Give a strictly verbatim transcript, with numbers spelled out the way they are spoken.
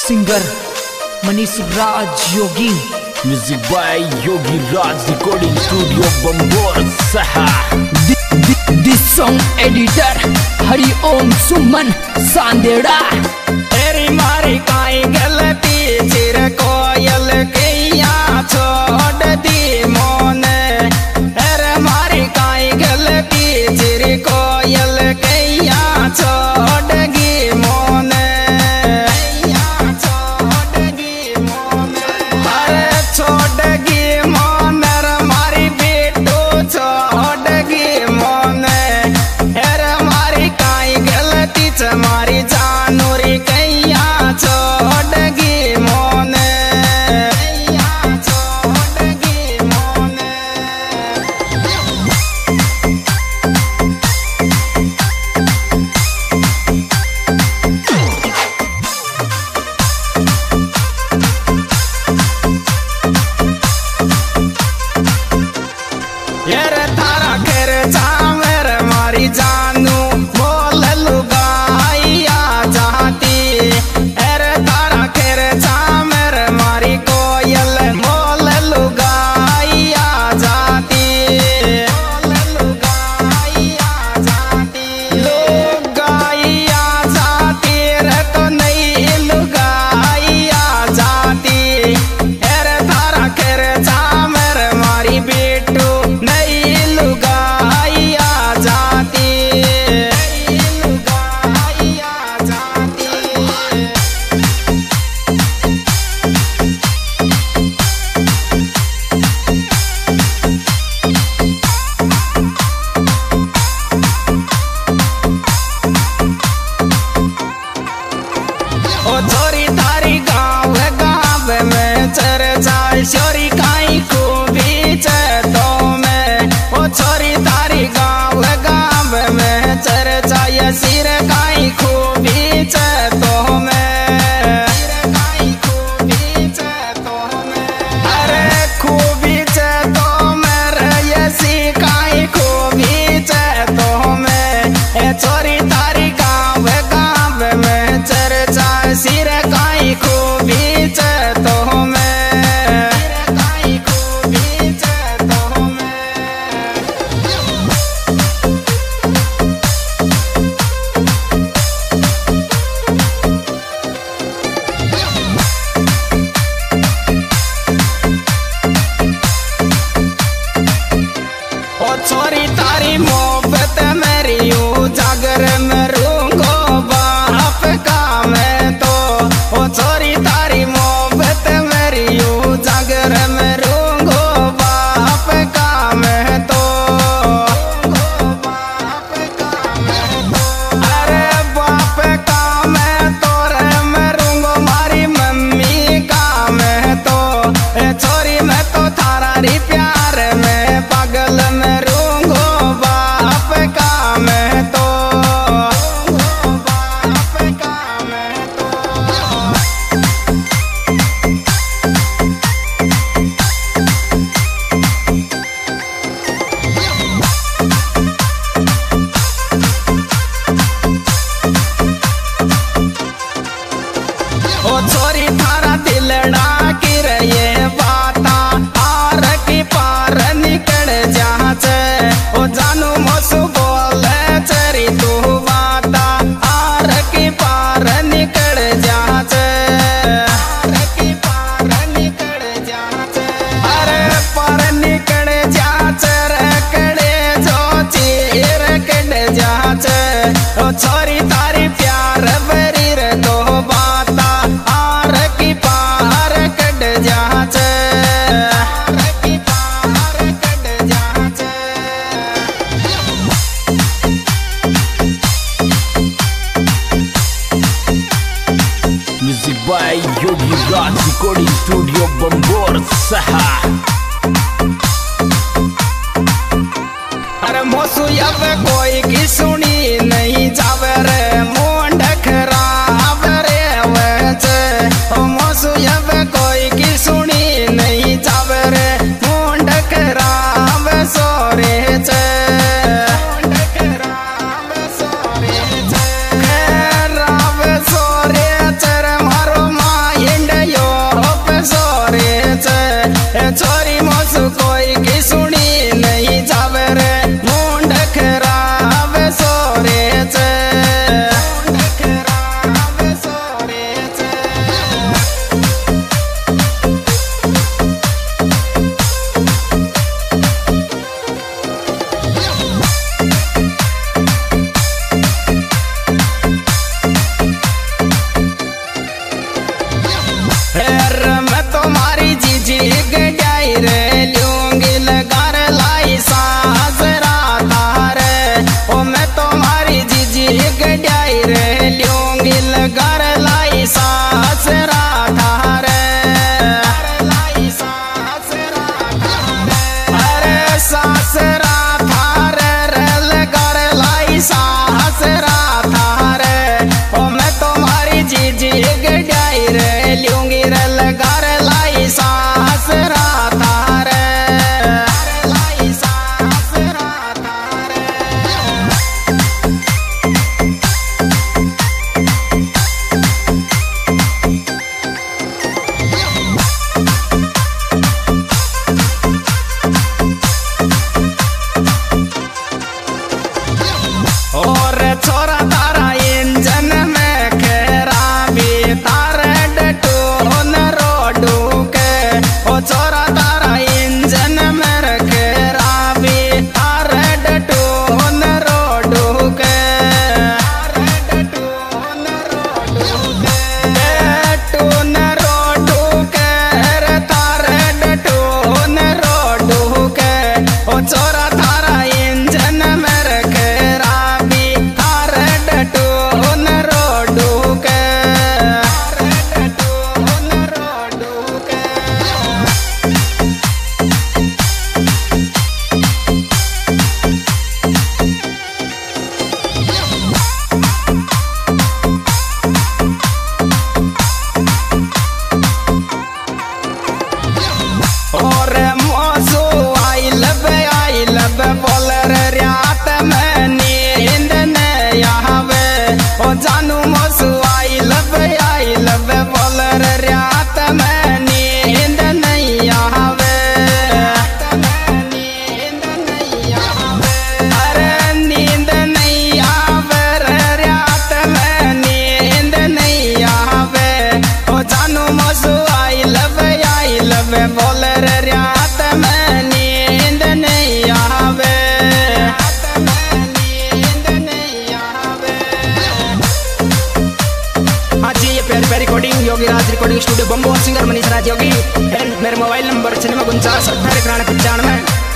Singer Manish Raj Yogi, music by Yogi Raj, recording studio Bambor Saha. This song editor Hariom Suman Sandera. तेरी मारी काई गलती चिर कोयल कैया छोड़ दी मोने। तेरे मारी काई गलती चिर कोयल कैया छोड़ गी मोने। छोड़ गी मोने, अरे छोड़ गी मोने रे मारी बेटू छोड़ गी मोने। तेरे मारी काई गलती च मारी जानू री कैया छोड़ गी मोने। कैया छोड़ गी मोने। येरे थारा खेर चामेर मारी जानू बोल लुगाइया जाती। एरे थारा खेर चामेर मारी कोयल बोल लुगाइया जाती। बोल लुगाइया जाती, लुगाइया जाती रे तो नहीं लुगाइया जाती। एरे थारा खेर चामेर मारी बेटू नहीं लुगाइया जाती। नहीं लुगाइया जाती। ओ छोरी तारी गाँव गाँव में चर्चा छोरी काई खूबी चेतो में। ओ छोरी तारी गाँव गाँव में चर्चा ये सिर काई खूबी चेतो में। सिर काई खूबी चेतो में, अरे खूबी चेतो में रे ये सी काई खूबी चेतो में। ए छोरी तारी गाँव गाँव में चर्चा सिर काई खूबी चेतो में। सिर काई खूबी चेतो में। ओ छोरी तारी मोहब्बत मेरी यू जागर में रूंगो बाप का मैं तो। ओ छोरी तारी मोहब्बत मेरी यू जागर में रूंगो बाप का मैं तो। बाप का मैं तो, अरे बाप का मैं तो रे मैं रूंगो मारी मम्मी का मैं तो। ए छोरी मैं तो थारा री प्यार में पागल में रूंगो बाप का मैं तो। बाप का मैं तो। ओ छोरी थारा दिलड़ा की ये बाता आर की पार निकल जाचे। ओ जानू मोसु बोले चरी तू बाता आर की पार निकल जाचे। आर की पार निकल जाचे, अरे पार निकल जाचे रे कड़े जो चीर कड़ जाचे। ओ छोरी तारी प्यार बरी रे दो बाता आर की पार कड़ जाचे। आर की पार कड़ जाचे। Music by Yogi Raj, recording studio Bambor Saha. अरे मोसू अब कोई की सुनी नहीं जावे रे मुंड खराब रे वैसे। ओ मोसू अब कोई की सुनी नहीं जावे रे मुंड खराब सोरे चे। मुंड खराब सोरे चे, खराब सोरे चे रे मारो मार प्यारी प्यारी recording Yogi Raj recording studio Bambor singer Manish Raj Yogi and मेरे मोबाइल नंबर छिन्नवे उनचास अठारह पचानवे